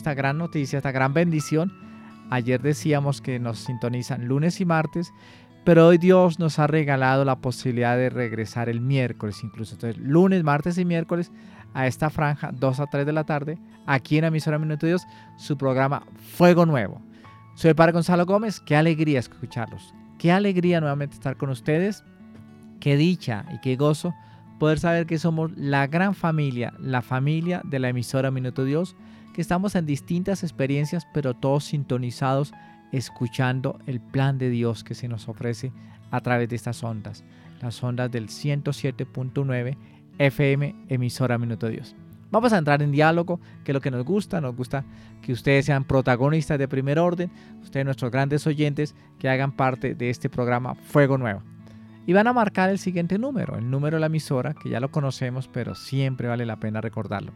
esta gran noticia, esta gran bendición. Ayer decíamos que nos sintonizan lunes y martes, pero hoy Dios nos ha regalado la posibilidad de regresar el miércoles incluso. Entonces, lunes, martes y miércoles a esta franja, 2 a 3 de la tarde, aquí en la emisora Minuto de Dios, su programa Fuego Nuevo. Soy el Padre Gonzalo Gómez, qué alegría escucharlos, qué alegría nuevamente estar con ustedes, qué dicha y qué gozo poder saber que somos la gran familia, la familia de la emisora Minuto de Dios, que estamos en distintas experiencias, pero todos sintonizados, escuchando el plan de Dios que se nos ofrece a través de estas ondas, las ondas del 107.9 FM, emisora Minuto de Dios. Vamos a entrar en diálogo, que es lo que nos gusta que ustedes sean protagonistas de primer orden, ustedes nuestros grandes oyentes, que hagan parte de este programa Fuego Nuevo. Y van a marcar el siguiente número, el número de la emisora, que ya lo conocemos, pero siempre vale la pena recordarlo.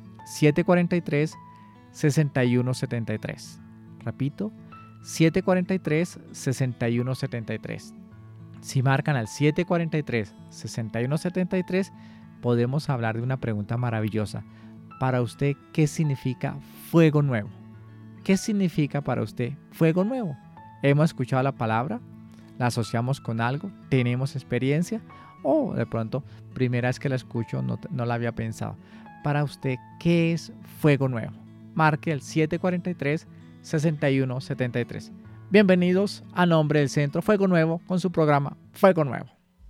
743-6173. Repito, 743-6173. Si marcan al 743-6173, podemos hablar de una pregunta maravillosa. Para usted, ¿qué significa fuego nuevo? ¿Qué significa para usted fuego nuevo? ¿Hemos escuchado la palabra? ¿La asociamos con algo? ¿Tenemos experiencia? O de pronto, primera vez que la escucho, no la había pensado. Para usted, ¿qué es fuego nuevo? Marque el 743-6173. Bienvenidos a nombre del Centro Fuego Nuevo con su programa Fuego Nuevo.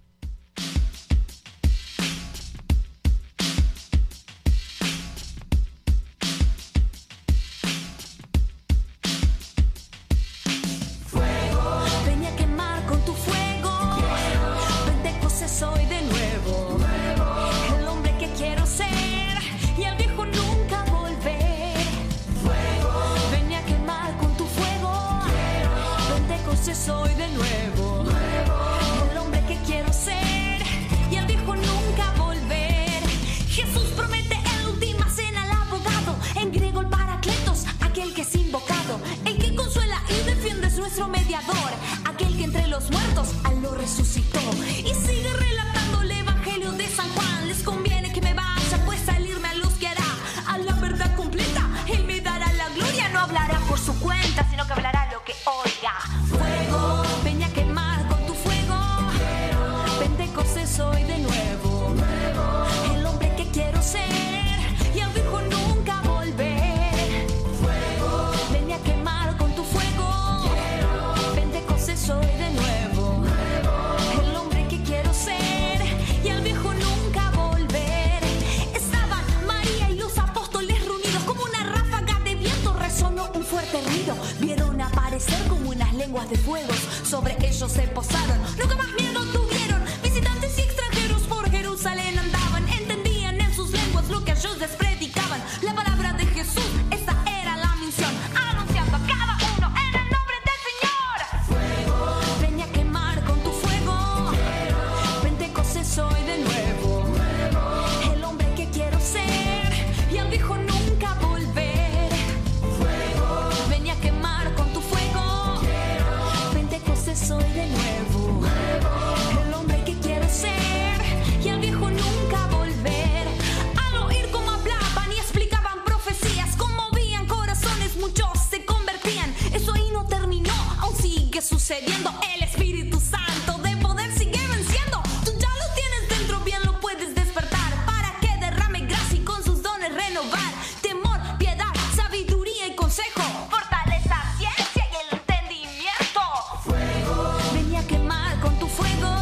Soy de nuevo, el hombre que quiero ser y al viejo nunca volver. Jesús promete en la última cena al abogado, en griego el Paracletos, aquel que es invocado, el que consuela y defiende es nuestro mediador, aquel que entre los muertos a lo resucitó. Y sigue relatando el evangelio de San Juan. Les conviene que me vaya, pues salirme a luz guiará a la verdad completa. Él me dará la gloria, no hablará por su cuenta, sino que hablará lo que oiga. Fuego, ven a quemar con tu fuego. Pentecostés soy de nuevo, el hombre que quiero ser y al viejo nunca volver. Fuego, ven a quemar con tu fuego. Pentecostés soy de nuevo, el hombre que quiero ser y al viejo nunca volver. Estaban María y los apóstoles reunidos, como una ráfaga de viento resonó un fuerte ruido. Vieron aparecer como unas lenguas de fuego, sobre ellos se posaron, nunca más miedo tuvieron. Visitantes y extranjeros por Jerusalén andaban, entendían en sus lenguas lo que ellos les predicaban. La palabra de Jesús, esa era la misión, anunciando a cada uno en el nombre del Señor. Fuego, ven a quemar con tu fuego. Pentecostés soy de nuevo, el hombre que quiero ser y al viejo nunca volver. Fuego, ven a quemar con tu fuego. Pentecostés soy de nuevo, el hombre que quiero ser y al viejo nunca volver. Al oír cómo hablaban y explicaban profecías, conmovían corazones, muchos se convertían. Eso ahí no terminó, aún sigue sucediendo. El Espíritu Santo de poder sigue venciendo. Tú ya lo tienes dentro, bien lo puedes despertar, para que derrame gracia y con sus dones renovar. Temor, piedad, sabiduría y consejo, fortaleza, ciencia y el entendimiento. Fuego, ven a quemar con tu fuego.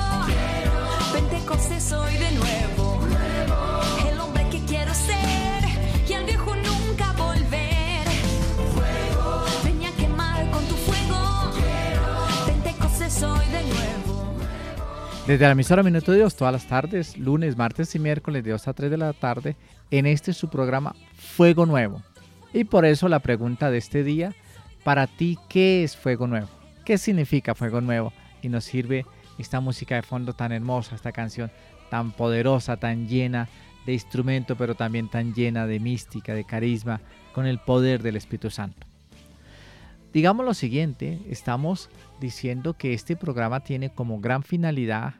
Pentecostés soy de nuevo, el hombre que quiero ser y al viejo nunca volver. Fuego, ven a quemar con tu fuego. Pentecostés soy de nuevo. Desde la emisora Minuto de Dios, todas las tardes, lunes, martes y miércoles de 2 a 3 de la tarde, en este su programa Fuego Nuevo. Y por eso la pregunta de este día, para ti, ¿qué es Fuego Nuevo? ¿Qué significa Fuego Nuevo? Y nos sirve esta música de fondo tan hermosa, esta canción tan poderosa, tan llena de instrumento, pero también tan llena de mística, de carisma, con el poder del Espíritu Santo. Digamos lo siguiente, estamos diciendo que este programa tiene como gran finalidad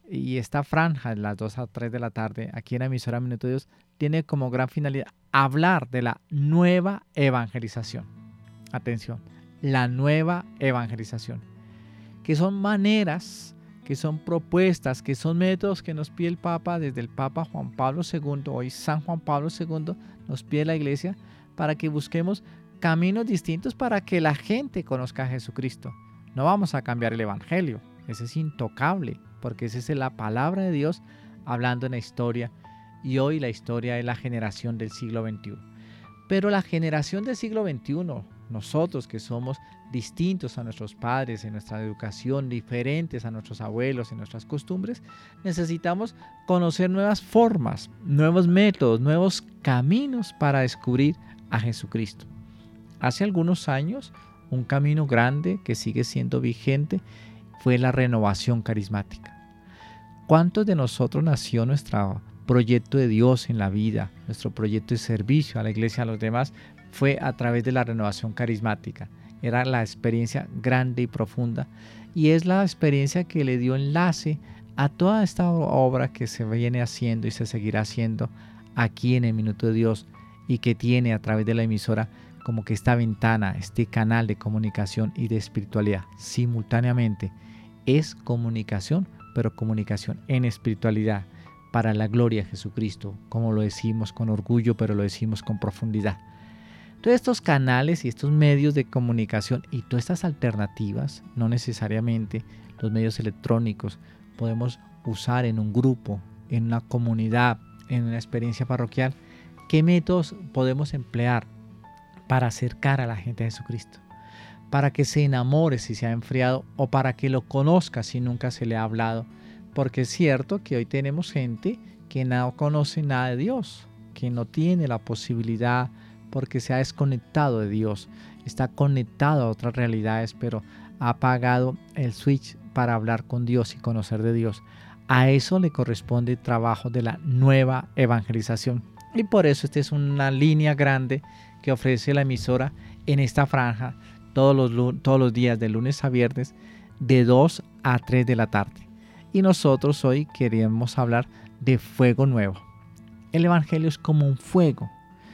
Y esta franja de las 2 a 3 de la tarde, aquí en la emisora Minuto de Dios, tiene como gran finalidad hablar de la nueva evangelización. Atención, la nueva evangelización, que son maneras, que son propuestas, que son métodos que nos pide el Papa, desde el Papa Juan Pablo II, hoy San Juan Pablo II, nos pide la Iglesia para que busquemos caminos distintos para que la gente conozca a Jesucristo. No vamos a cambiar el Evangelio, ese es intocable, porque esa es la palabra de Dios hablando en la historia, y hoy la historia es la generación del siglo XXI. Pero la generación del siglo XXI, nosotros que somos distintos a nuestros padres en nuestra educación, diferentes a nuestros abuelos en nuestras costumbres, necesitamos conocer nuevas formas, nuevos métodos, nuevos caminos para descubrir a Jesucristo. Hace algunos años, un camino grande que sigue siendo vigente fue la renovación carismática. ¿Cuántos de nosotros nació nuestro proyecto de Dios en la vida, nuestro proyecto de servicio a la iglesia, a los demás? Fue a través de la renovación carismática. Era la experiencia grande y profunda, y es la experiencia que le dio enlace a toda esta obra que se viene haciendo y se seguirá haciendo aquí en el Minuto de Dios, y que tiene a través de la emisora como que esta ventana, este canal de comunicación y de espiritualidad simultáneamente. Es comunicación, pero comunicación en espiritualidad para la gloria de Jesucristo, como lo decimos con orgullo, pero lo decimos con profundidad. Todos estos canales y estos medios de comunicación y todas estas alternativas, no necesariamente los medios electrónicos, podemos usar en un grupo, en una comunidad, en una experiencia parroquial. ¿Qué métodos podemos emplear para acercar a la gente a Jesucristo? Para que se enamore si se ha enfriado, o para que lo conozca si nunca se le ha hablado. Porque es cierto que hoy tenemos gente que no conoce nada de Dios, que no tiene la posibilidad porque se ha desconectado de Dios, está conectado a otras realidades, pero ha apagado el switch para hablar con Dios y conocer de Dios. A eso le corresponde el trabajo de la nueva evangelización. Y por eso esta es una línea grande que ofrece la emisora en esta franja todos los días, de lunes a viernes, de 2 a 3 de la tarde. Y nosotros hoy queremos hablar de fuego nuevo. El Evangelio es como un fuego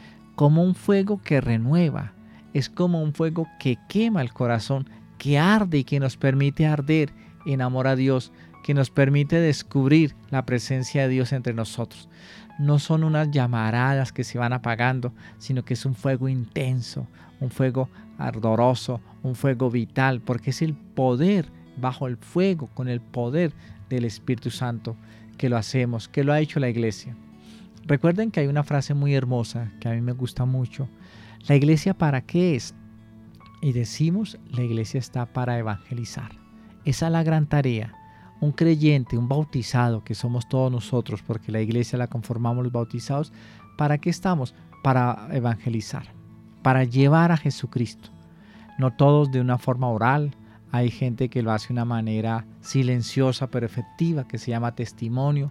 que renueva, es como un fuego que quema el corazón, que arde y que nos permite arder en amor a Dios, que nos permite descubrir la presencia de Dios entre nosotros. No son unas llamaradas que se van apagando, sino que es un fuego intenso, un fuego ardoroso, un fuego vital, porque es el poder bajo el fuego, con el poder del Espíritu Santo que lo hacemos, que lo ha hecho la iglesia. Recuerden que hay una frase muy hermosa que a mí me gusta mucho. ¿La iglesia para qué es? Y decimos, la iglesia está para evangelizar. Esa es la gran tarea. Un creyente, un bautizado, que somos todos nosotros, porque la iglesia la conformamos los bautizados, ¿para qué estamos? Para evangelizar, para llevar a Jesucristo. No todos de una forma oral. Hay gente que lo hace de una manera silenciosa pero efectiva, que se llama testimonio,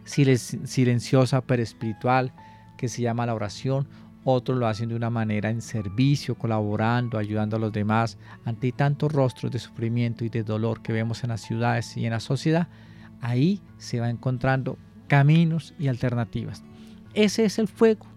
silenciosa pero espiritual, que se llama la oración. Otros lo hacen de una manera en servicio, colaborando, ayudando a los demás. Ante tantos rostros de sufrimiento y de dolor que vemos en las ciudades y en la sociedad, ahí se va encontrando caminos y alternativas. Ese es el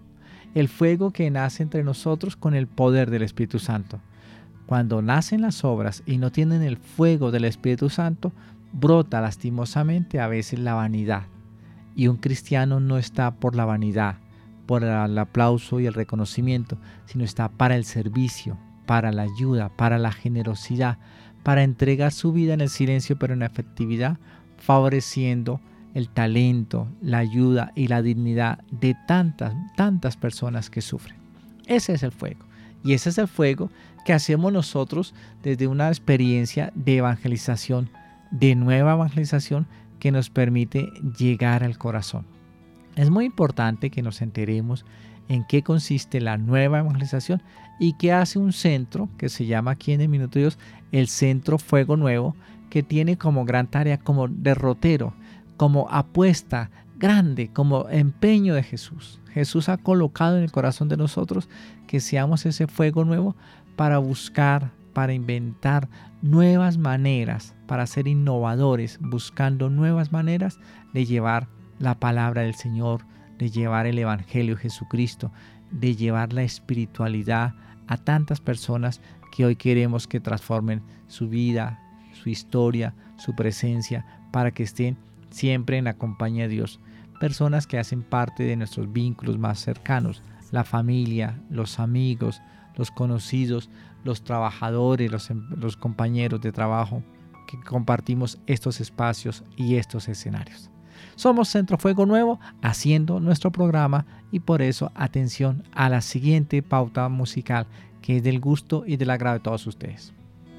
fuego que nace entre nosotros con el poder del Espíritu Santo. Cuando nacen las obras y no tienen el fuego del Espíritu Santo, brota lastimosamente a veces la vanidad. Y un cristiano no está por la vanidad, por el aplauso y el reconocimiento, sino está para el servicio, para la ayuda, para la generosidad, para entregar su vida en el silencio pero en la efectividad, favoreciendo el talento, la ayuda y la dignidad de tantas personas que sufren. Ese es el fuego. Y ese es el fuego que hacemos nosotros desde una experiencia de evangelización, de nueva evangelización, que nos permite llegar al corazón. Es muy importante que nos enteremos en qué consiste la nueva evangelización y qué hace un centro que se llama aquí en el Minuto de Dios el Centro Fuego Nuevo, que tiene como gran tarea, como derrotero, como apuesta grande, como empeño de Jesús. Jesús ha colocado en el corazón de nosotros que seamos ese fuego nuevo para buscar, para inventar nuevas maneras, para ser innovadores, buscando nuevas maneras de llevar la palabra del Señor, de llevar el Evangelio de Jesucristo, de llevar la espiritualidad a tantas personas que hoy queremos que transformen su vida, su historia, su presencia, para que estén siempre en la compañía de Dios. Personas que hacen parte de nuestros vínculos más cercanos, la familia, los amigos, los conocidos, los trabajadores, los compañeros de trabajo, que compartimos estos espacios y estos escenarios. Somos Centro Fuego Nuevo, haciendo nuestro programa, y por eso atención a la siguiente pauta musical, que es del gusto y del agrado de todos ustedes.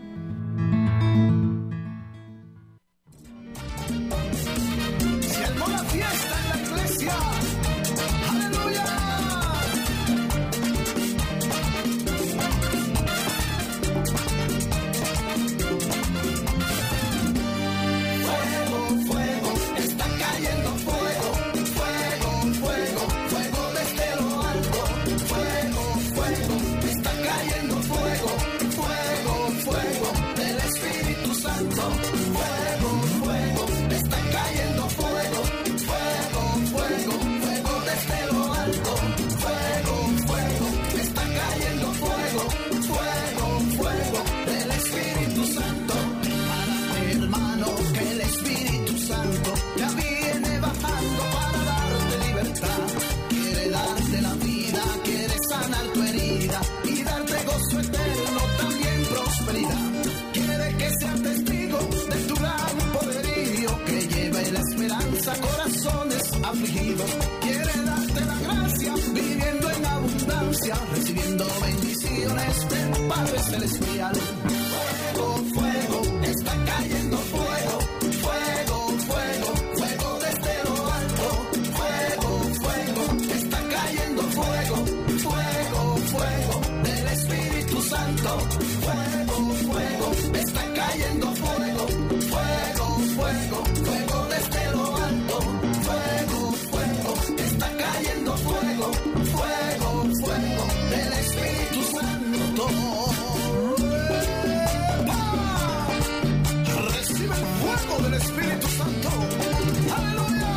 Se armó la fiesta en la iglesia. ¡Aleluya! Fuego, fuego, está cayendo fuego. Fuego, fuego, fuego desde lo alto. Fuego, fuego, está cayendo fuego. Fuego, fuego del Espíritu Santo. Fuego, fuego, está cayendo fuego. Fuego, fuego, fuego desde lo alto. Fuego, fuego, está cayendo fuego. Fuego, fuego del Espíritu Santo. Párate, hermano, que el Espíritu Santo ya viene bajando para darte libertad. Quiere darte la vida, quiere sanar tu herida y darte gozo eterno, también prosperidad. Quiere que seas testigo de tu gran poderío, que lleve la esperanza a corazones afligidos. Quiere darte la gracia, viviendo en abundancia, recibiendo bendiciones del Padre Celestial. Fuego, fuego, está cayendo fuego. Fuego, fuego, fuego desde lo alto. Fuego, fuego, está cayendo fuego. Fuego, fuego del Espíritu Santo. Fuego, fuego, está cayendo fuego. Fuego, fuego, fuego desde lo alto. Fuego, fuego, está cayendo fuego. Fuego, fuego del Espíritu Santo. Recibe el fuego del Espíritu Santo. ¡Aleluya!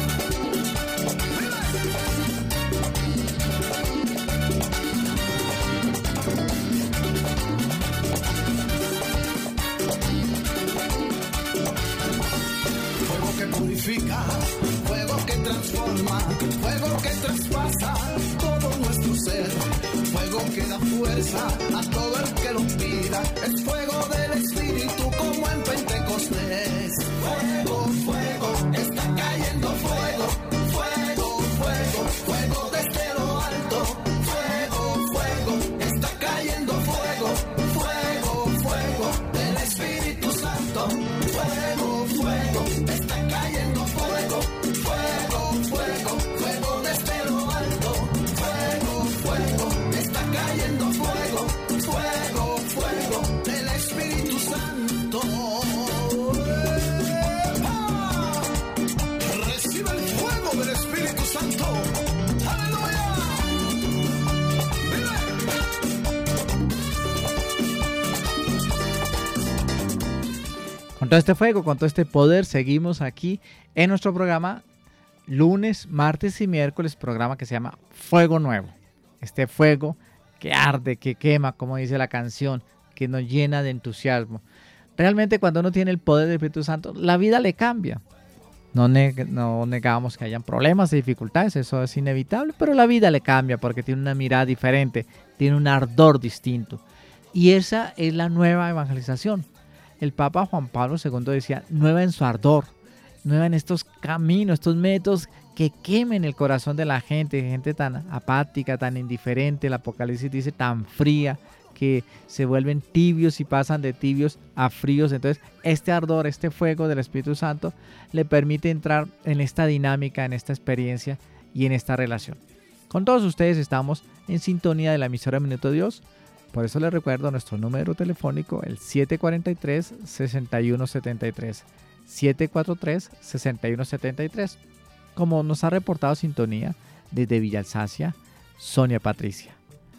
Fuego que purifica, fuego que transforma, fuego que traspasa todo nuestro ser, fuego que da fuerza a todo el que lo pida, es fuego del Espíritu como en Pentecostés. Fuego, fuego, está cayendo fuego. Fuego, fuego, fuego desde lo alto. Fuego, fuego, está cayendo fuego. Fuego, fuego del Espíritu Santo. Fuego, fuego, está cayendo fuego. Fuego, fuego, fuego desde lo alto. Fuego, fuego, está cayendo fuego. Fuego, fuego del Espíritu Santo. ¡Ah! Recibe el fuego del Espíritu Santo. ¡Aleluya! Con todo este fuego, con todo este poder, seguimos aquí en nuestro programa lunes, martes y miércoles, programa que se llama Fuego Nuevo. Este fuego que arde, que quema, como dice la canción, que nos llena de entusiasmo. Realmente cuando uno tiene el poder del Espíritu Santo, la vida le cambia. No negamos que hayan problemas y dificultades, eso es inevitable, pero la vida le cambia porque tiene una mirada diferente, tiene un ardor distinto. Y esa es la nueva evangelización. El Papa Juan Pablo II decía, nueva en su ardor, nueva en estos caminos, estos métodos que quemen el corazón de la gente tan apática, tan indiferente, el Apocalipsis dice tan fría, que se vuelven tibios y pasan de tibios a fríos. Entonces este ardor, este fuego del Espíritu Santo le permite entrar en esta dinámica, en esta experiencia y en esta relación. Con todos ustedes estamos en sintonía de la emisora Minuto de Dios. Por eso les recuerdo nuestro número telefónico, el 743-6173. 743-6173. Como nos ha reportado sintonía desde Villa Alsacia, Sonia Patricia.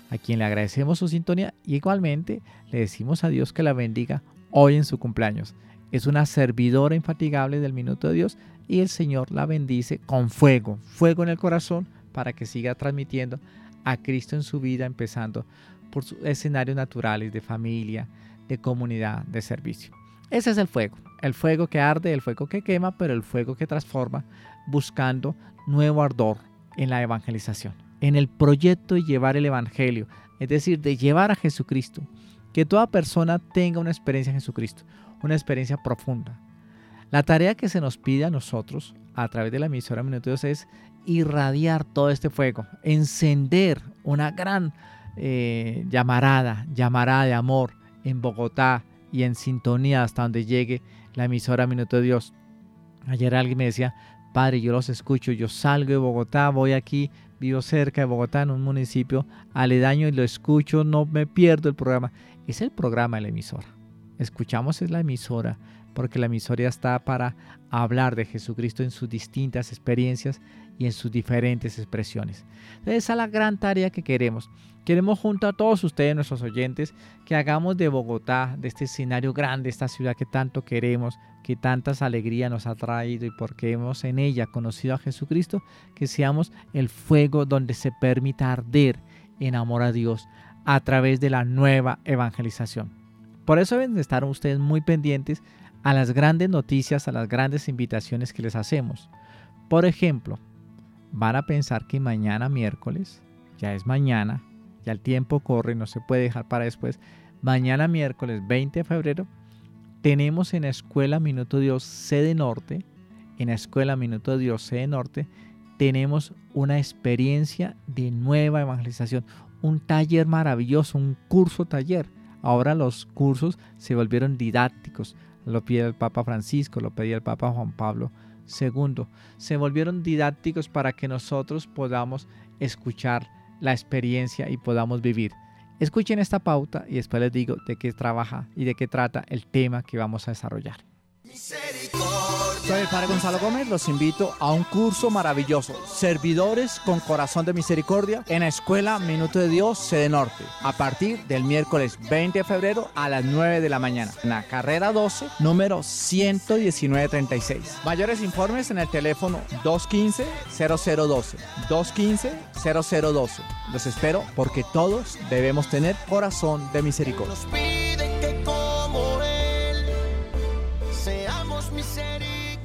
a quien le agradecemos su sintonía y igualmente le decimos a Dios que la bendiga hoy en su cumpleaños. Es una servidora infatigable del Minuto de Dios y el Señor la bendice con fuego en el corazón para que siga transmitiendo a Cristo en su vida, empezando por sus escenarios naturales de familia, de comunidad, de servicio. Ese es el fuego que arde, el fuego que quema, pero el fuego que transforma, buscando nuevo ardor en la evangelización, en el proyecto de llevar el evangelio, es decir, de llevar a Jesucristo, que toda persona tenga una experiencia en Jesucristo, una experiencia profunda. La tarea que se nos pide a nosotros a través de la emisora Minuto de Dios es irradiar todo este fuego, encender una gran llamarada de amor en Bogotá y en sintonía hasta donde llegue la emisora Minuto de Dios. Ayer alguien me decía: Padre, yo los escucho, yo salgo de Bogotá, voy aquí, vivo cerca de Bogotá en un municipio aledaño y lo escucho, no me pierdo el programa. Es el programa de la emisora. Escuchamos es la emisora, porque la emisora está para hablar de Jesucristo en sus distintas experiencias y en sus diferentes expresiones. Entonces, esa es la gran tarea que queremos. Queremos junto a todos ustedes, nuestros oyentes, que hagamos de Bogotá, de este escenario grande, esta ciudad que tanto queremos, que tantas alegrías nos ha traído y porque hemos en ella conocido a Jesucristo, que seamos el fuego donde se permita arder en amor a Dios a través de la nueva evangelización. Por eso deben de estar ustedes muy pendientes a las grandes noticias, a las grandes invitaciones que les hacemos. Por ejemplo, van a pensar que mañana miércoles, ya es mañana, ya el tiempo corre, no se puede dejar para después. Mañana miércoles 20 de febrero tenemos en la Escuela Minuto de Dios Sede Norte, tenemos una experiencia de nueva evangelización, un taller maravilloso, un curso taller. Ahora los cursos se volvieron didácticos, lo pide el Papa Francisco, lo pedía el Papa Juan Pablo II. Se volvieron didácticos para que nosotros podamos escuchar la experiencia y podamos vivir. Escuchen esta pauta y después les digo de qué trabaja y de qué trata el tema que vamos a desarrollar. Soy el Padre Gonzalo Gómez, los invito a un curso maravilloso, Servidores con Corazón de Misericordia, en la Escuela Minuto de Dios Sede Norte, a partir del miércoles 20 de febrero a las 9 de la mañana, en la carrera 12, número 11936. Mayores informes en el teléfono 215-0012, 215-0012. Los espero porque todos debemos tener corazón de misericordia. Nos pide que como Él seamos misericordiosos.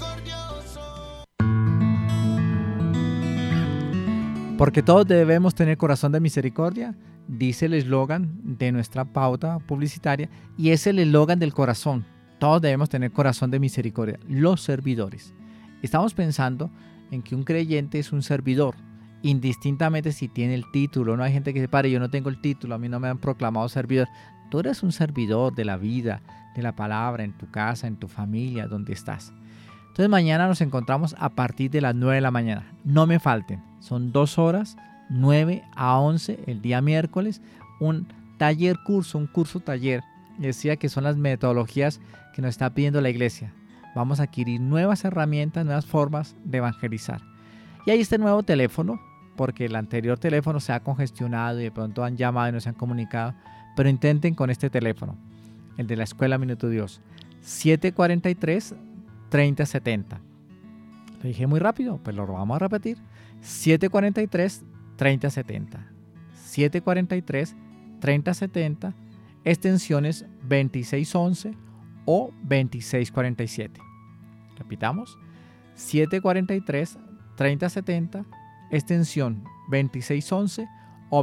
Porque todos debemos tener corazón de misericordia, dice el eslogan de nuestra pauta publicitaria, y es el eslogan del corazón. Todos debemos tener corazón de misericordia, los servidores. Estamos pensando en que un creyente es un servidor, indistintamente si tiene el título. No hay gente que dice: Padre, yo no tengo el título, a mí no me han proclamado servidor. Tú eres un servidor de la vida, de la palabra, en tu casa, en tu familia, donde estás. Entonces mañana nos encontramos a partir de las 9 de la mañana. No me falten. Son 2 horas, 9 a 11 el día miércoles. Un curso taller. Decía que son las metodologías que nos está pidiendo la iglesia. Vamos a adquirir nuevas herramientas, nuevas formas de evangelizar. Y ahí está el nuevo teléfono, porque el anterior teléfono se ha congestionado y de pronto han llamado y no se han comunicado. Pero intenten con este teléfono, el de la Escuela Minuto de Dios, 743-3070. Lo dije muy rápido, pues lo vamos a repetir. 743-3070. 743-3070, extensiones 2611 o 2647. Repitamos, 743-3070, extensión 2611 o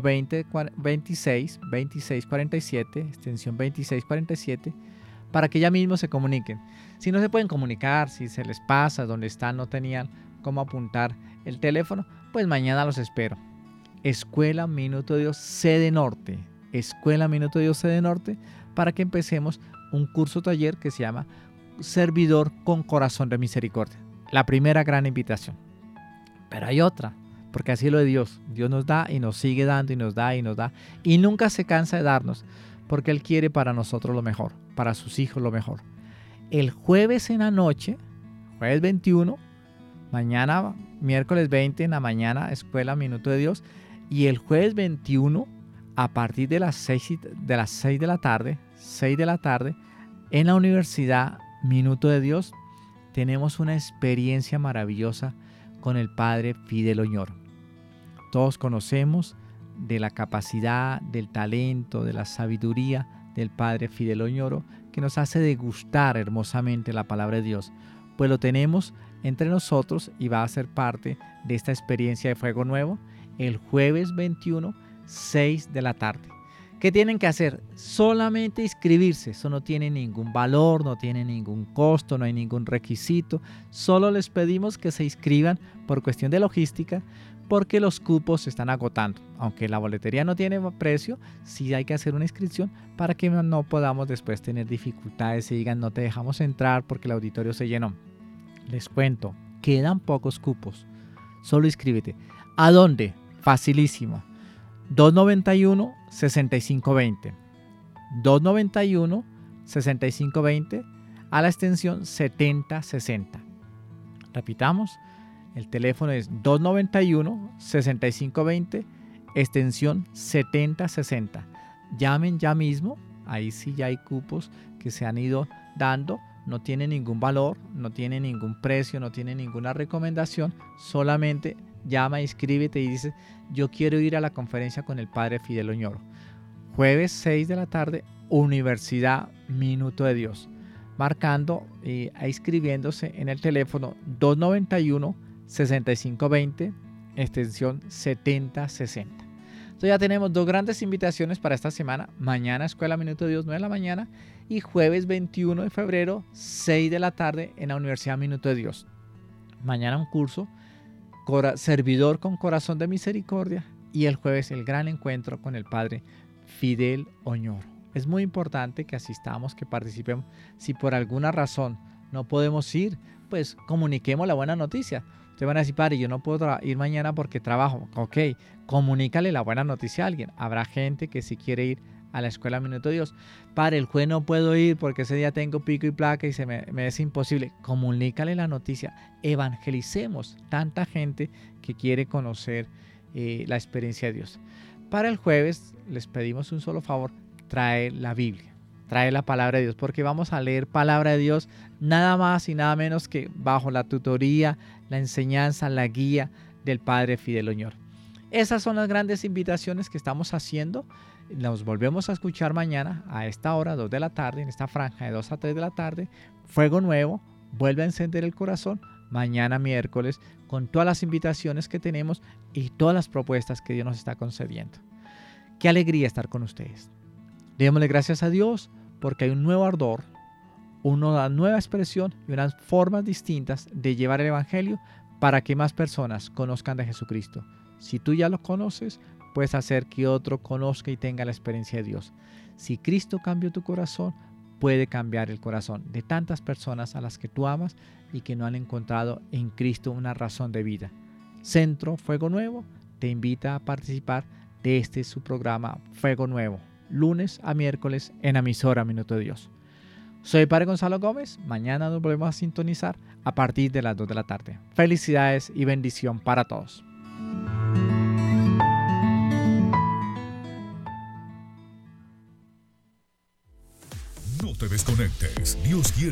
2647, extensión 2647, para que ya mismo se comuniquen. Si no se pueden comunicar, si se les pasa, donde están no tenían cómo apuntar el teléfono, pues mañana los espero. Escuela Minuto de Dios Sede Norte, Escuela Minuto de Dios Sede Norte, para que empecemos un curso taller que se llama Servidor con Corazón de Misericordia. La primera gran invitación. Pero hay otra, porque así es lo de Dios. Dios nos da y nos sigue dando y nos da y nos da, y nunca se cansa de darnos, porque Él quiere para nosotros lo mejor, para sus hijos lo mejor. El jueves en la noche, jueves 21, mañana miércoles 20 en la mañana, Escuela Minuto de Dios, y el jueves 21 a partir de las 6 de la tarde, en la Universidad Minuto de Dios, tenemos una experiencia maravillosa con el Padre Fidel Oñoro. Todos conocemos de la capacidad, del talento, de la sabiduría del Padre Fidel Oñoro, que nos hace degustar hermosamente la palabra de Dios. Pues lo tenemos entre nosotros y va a ser parte de esta experiencia de Fuego Nuevo el jueves 21, 6 de la tarde. ¿Qué tienen que hacer? Solamente inscribirse. Eso no tiene ningún valor, no tiene ningún costo, no hay ningún requisito. Solo les pedimos que se inscriban por cuestión de logística, porque los cupos se están agotando. Aunque la boletería no tiene precio, sí hay que hacer una inscripción para que no podamos después tener dificultades y digan no te dejamos entrar porque el auditorio se llenó. Les cuento, quedan pocos cupos. Solo inscríbete. ¿A dónde? Facilísimo. 291-6520. 291-6520 a la extensión 7060. Repitamos, el teléfono es 291-6520, extensión 7060. Llamen ya mismo, ahí sí ya hay cupos que se han ido dando. No tiene ningún valor, no tiene ningún precio, no tiene ninguna recomendación. Solamente llama, inscríbete y dices, yo quiero ir a la conferencia con el Padre Fidel Oñoro. Jueves 6 de la tarde, Universidad Minuto de Dios. Marcando e inscribiéndose en el teléfono 291-6520, extensión 7060. Entonces ya tenemos dos grandes invitaciones para esta semana. Mañana Escuela Minuto de Dios, 9 de la mañana. Y jueves 21 de febrero, 6 de la tarde en la Universidad Minuto de Dios. Mañana un curso, Servidor con Corazón de Misericordia. Y el jueves el gran encuentro con el Padre Fidel Oñoro. Es muy importante que asistamos, que participemos. Si por alguna razón no podemos ir, pues comuniquemos la buena noticia. Ustedes van a decir, padre, yo no puedo ir mañana porque trabajo. Ok, comunícale la buena noticia a alguien. Habrá gente que si quiere ir a la Escuela Minuto de Dios. Padre, el jueves no puedo ir porque ese día tengo pico y placa y me es imposible. Comunícale la noticia. Evangelicemos tanta gente que quiere conocer la experiencia de Dios. Para el jueves les pedimos un solo favor. Trae la Biblia, trae la palabra de Dios, porque vamos a leer palabra de Dios nada más y nada menos que bajo la tutoría, la enseñanza, la guía del Padre Fidel Oñoro. Esas son las grandes invitaciones que estamos haciendo. Nos volvemos a escuchar mañana a esta hora, 2 de la tarde, en esta franja de 2 a 3 de la tarde. Fuego Nuevo, vuelve a encender el corazón. Mañana miércoles, con todas las invitaciones que tenemos y todas las propuestas que Dios nos está concediendo. Qué alegría estar con ustedes. Démosle gracias a Dios porque hay un nuevo ardor, una nueva expresión y unas formas distintas de llevar el Evangelio para que más personas conozcan de Jesucristo. Si tú ya lo conoces, puedes hacer que otro conozca y tenga la experiencia de Dios. Si Cristo cambió tu corazón, puede cambiar el corazón de tantas personas a las que tú amas y que no han encontrado en Cristo una razón de vida. Centro Fuego Nuevo te invita a participar de este su programa Fuego Nuevo, lunes a miércoles en emisora Minuto de Dios. Soy el Padre Gonzalo Gómez. Mañana nos volvemos a sintonizar a partir de las 2 de la tarde. Felicidades y bendición para todos. No te desconectes. Dios quiere